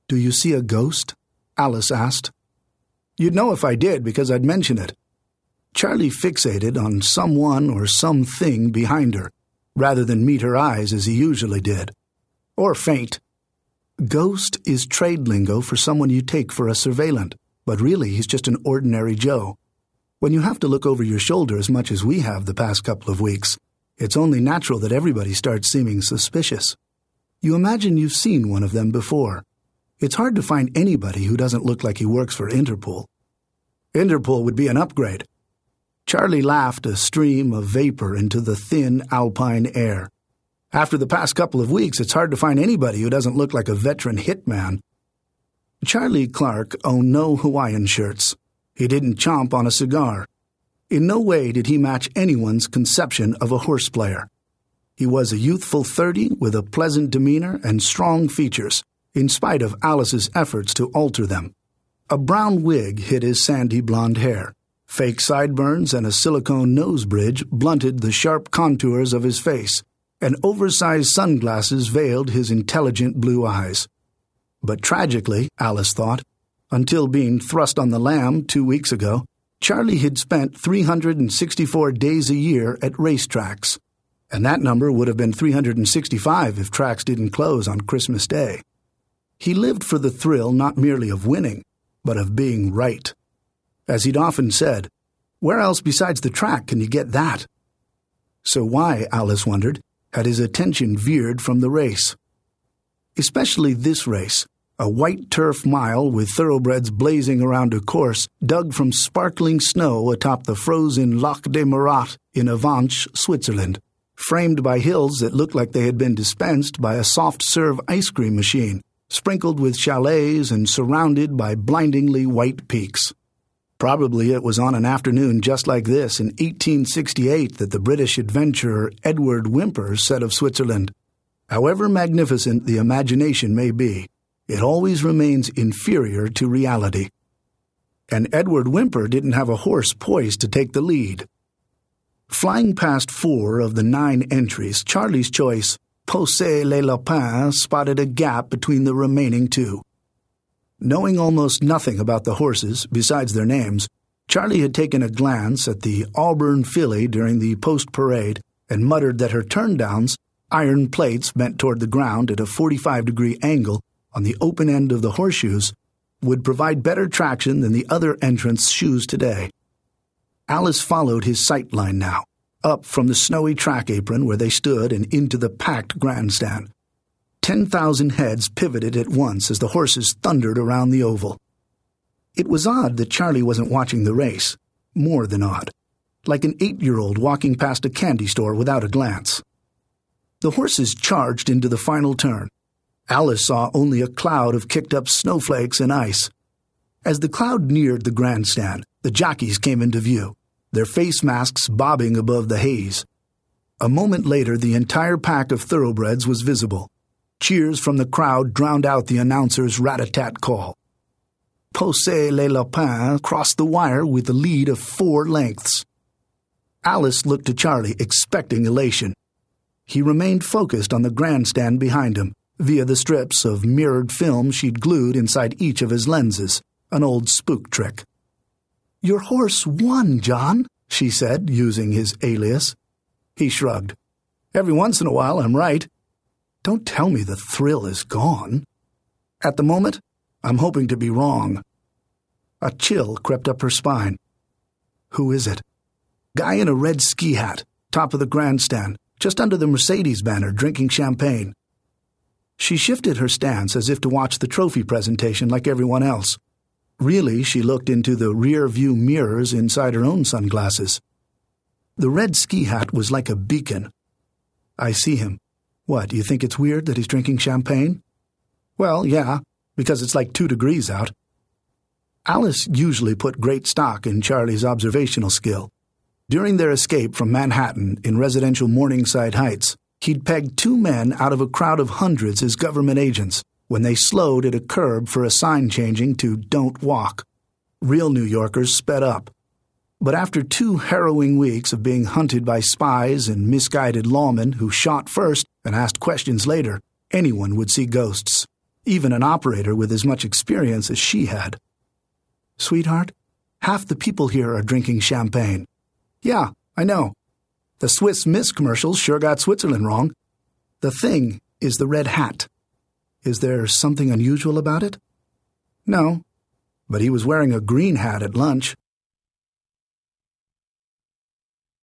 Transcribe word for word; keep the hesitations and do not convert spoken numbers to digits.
"Do you see a ghost?" Alice asked. "You'd know if I did because I'd mention it." Charlie fixated on someone or something behind her, rather than meet her eyes as he usually did. Or faint. Ghost is trade lingo for someone you take for a surveillant, but really he's just an ordinary Joe. When you have to look over your shoulder as much as we have the past couple of weeks, it's only natural that everybody starts seeming suspicious. You imagine you've seen one of them before. It's hard to find anybody who doesn't look like he works for Interpol. Interpol would be an upgrade. Charlie laughed a stream of vapor into the thin alpine air. After the past couple of weeks, it's hard to find anybody who doesn't look like a veteran hitman. Charlie Clark owned no Hawaiian shirts. He didn't chomp on a cigar. In no way did he match anyone's conception of a horse player. He was a youthful thirty with a pleasant demeanor and strong features, in spite of Alice's efforts to alter them. A brown wig hid his sandy blonde hair. Fake sideburns and a silicone nose bridge blunted the sharp contours of his face, and oversized sunglasses veiled his intelligent blue eyes. But tragically, Alice thought, until being thrust on the lam two weeks ago, Charlie had spent three hundred sixty-four days a year at racetracks, and that number would have been three hundred sixty-five if tracks didn't close on Christmas Day. He lived for the thrill not merely of winning, but of being right. As he'd often said, where else besides the track can you get that? So why, Alice wondered, had his attention veered from the race? Especially this race, a white turf mile with thoroughbreds blazing around a course dug from sparkling snow atop the frozen Lac des Marat in Avanches, Switzerland, framed by hills that looked like they had been dispensed by a soft-serve ice cream machine, sprinkled with chalets and surrounded by blindingly white peaks. Probably it was on an afternoon just like this in eighteen sixty-eight that the British adventurer Edward Whymper said of Switzerland, "However magnificent the imagination may be, it always remains inferior to reality." And Edward Whymper didn't have a horse poised to take the lead. Flying past four of the nine entries, Charlie's choice, Pousser les Lapins, spotted a gap between the remaining two. Knowing almost nothing about the horses besides their names, Charlie had taken a glance at the Auburn filly during the post-parade and muttered that her turndowns, iron plates bent toward the ground at a forty-five degree angle on the open end of the horseshoes, would provide better traction than the other entrants' shoes today. Alice followed his sight line now, up from the snowy track apron where they stood and into the packed grandstand. Ten thousand heads pivoted at once as the horses thundered around the oval. It was odd that Charlie wasn't watching the race, more than odd, like an eight-year-old walking past a candy store without a glance. The horses charged into the final turn. Alice saw only a cloud of kicked-up snowflakes and ice. As the cloud neared the grandstand, the jockeys came into view, their face masks bobbing above the haze. A moment later, the entire pack of thoroughbreds was visible. Cheers from the crowd drowned out the announcer's rat-a-tat call. Pousser les Lapins crossed the wire with a lead of four lengths. Alice looked to Charlie, expecting elation. He remained focused on the grandstand behind him, via the strips of mirrored film she'd glued inside each of his lenses, an old spook trick. "Your horse won, John," she said, using his alias. He shrugged. "Every once in a while I'm right. Don't tell me the thrill is gone. At the moment, I'm hoping to be wrong." A chill crept up her spine. "Who is it?" "Guy in a red ski hat, top of the grandstand, just under the Mercedes banner, drinking champagne." She shifted her stance as if to watch the trophy presentation like everyone else. Really, she looked into the rear-view mirrors inside her own sunglasses. The red ski hat was like a beacon. "I see him. What, you think it's weird that he's drinking champagne?" "Well, yeah, because it's like two degrees out." Alice usually put great stock in Charlie's observational skill. During their escape from Manhattan in residential Morningside Heights, he'd pegged two men out of a crowd of hundreds as government agents when they slowed at a curb for a sign changing to "Don't Walk." Real New Yorkers sped up. But after two harrowing weeks of being hunted by spies and misguided lawmen who shot first and asked questions later, anyone would see ghosts. even an operator with as much experience as she had. "Sweetheart, half the people here are drinking champagne." "Yeah, I know. The Swiss Miss commercials sure got Switzerland wrong. The thing is the red hat. Is there something unusual about it?" "No, but he was wearing a green hat at lunch."